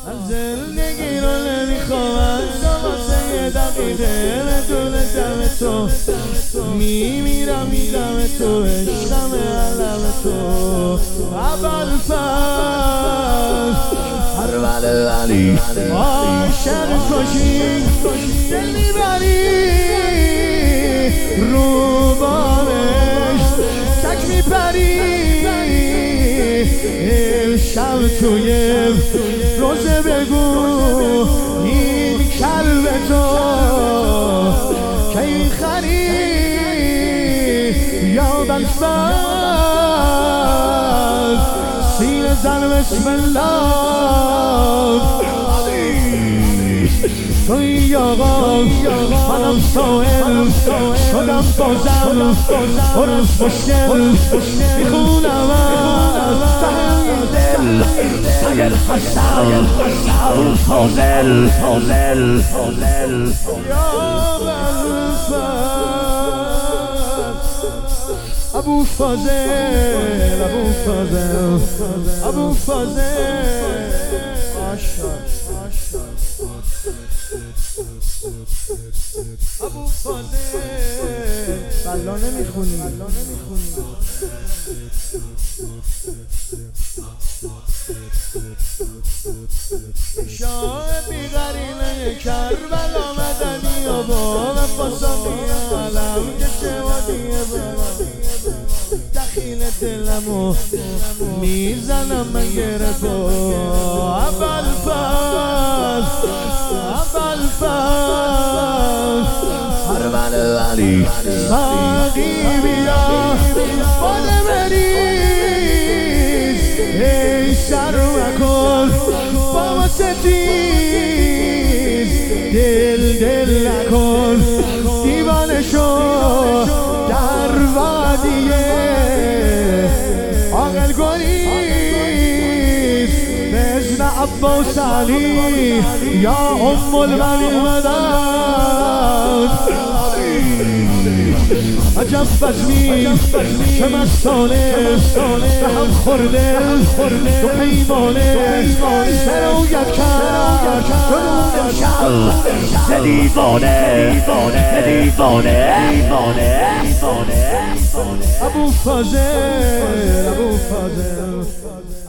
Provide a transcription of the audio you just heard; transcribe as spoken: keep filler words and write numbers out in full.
من زندگی رو نمیخوام از واسه یه دقیقه بدون دم تو میمیرم میدم تو عشقم علم تو اول فرد هر وله ولی عاشق کشی دل میبری رو بارش تک میپری امشب توی روزه بگو این کلب تو کی میخری یا بلفت سینه زن بسم الله توی آقا منم سائل شدم بازم عرف مشکل میخونم از ته دل سیر حسن ابو فاضل فاضل فاضل یا ابو فاضل ابو فاضل ابو فاضل ابو فاضل بلا نمیخونی شاه بیغرینه کربلا مدنی و با وفاسانی علم که شوادیه برم دخیل دلمو میزنم من گره با اول فرد اول فرد هر من ولی ساقی بیا باده بریز ای سر مکن بابا ستیز دل دل نکن دیوانه شو در وادیه عاقل گریز بزن عباس علی یا ام الولی مدد عجب بزمی که مستانه به هم خورده دو پیمانه سرویت کرد جنون شب ز دیوانه ز دیوانه ابو فاضل ابو فاضل